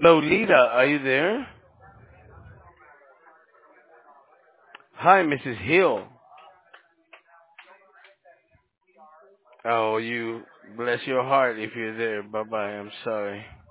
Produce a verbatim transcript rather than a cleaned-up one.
Lolita, are you there? Hi, Missus Hill. Oh, you bless your heart if you're there. Bye bye. I'm sorry.